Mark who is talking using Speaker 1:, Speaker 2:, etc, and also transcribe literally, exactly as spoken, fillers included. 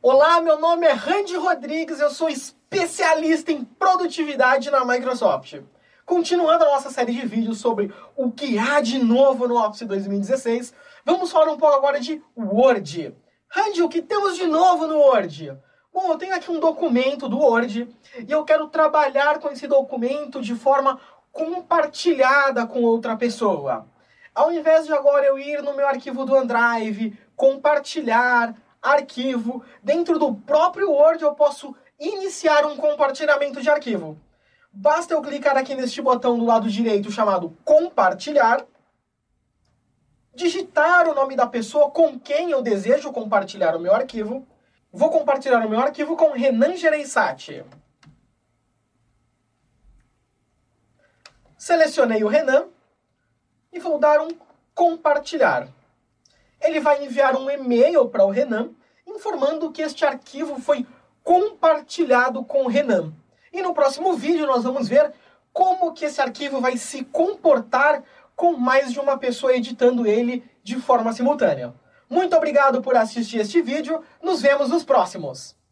Speaker 1: Olá, meu nome é Randy Rodrigues, eu sou especialista em produtividade na Microsoft. Continuando a nossa série de vídeos sobre o que há de novo no Office dois mil e dezesseis, vamos falar um pouco agora de Word. Randy, o que temos de novo no Word? Bom, eu tenho aqui um documento do Word e eu quero trabalhar com esse documento de forma compartilhada com outra pessoa. Ao invés de agora eu ir no meu arquivo do OneDrive, compartilhar arquivo, dentro do próprio Word eu posso iniciar um compartilhamento de arquivo. Basta eu clicar aqui neste botão do lado direito chamado compartilhar, digitar o nome da pessoa com quem eu desejo compartilhar o meu arquivo. Vou compartilhar o meu arquivo com Renan Gereissati. Selecionei o Renan e vou dar um compartilhar. Ele vai enviar um e-mail para o Renan, informando que este arquivo foi compartilhado com o Renan. E no próximo vídeo nós vamos ver como que esse arquivo vai se comportar com mais de uma pessoa editando ele de forma simultânea. Muito obrigado por assistir este vídeo, nos vemos nos próximos!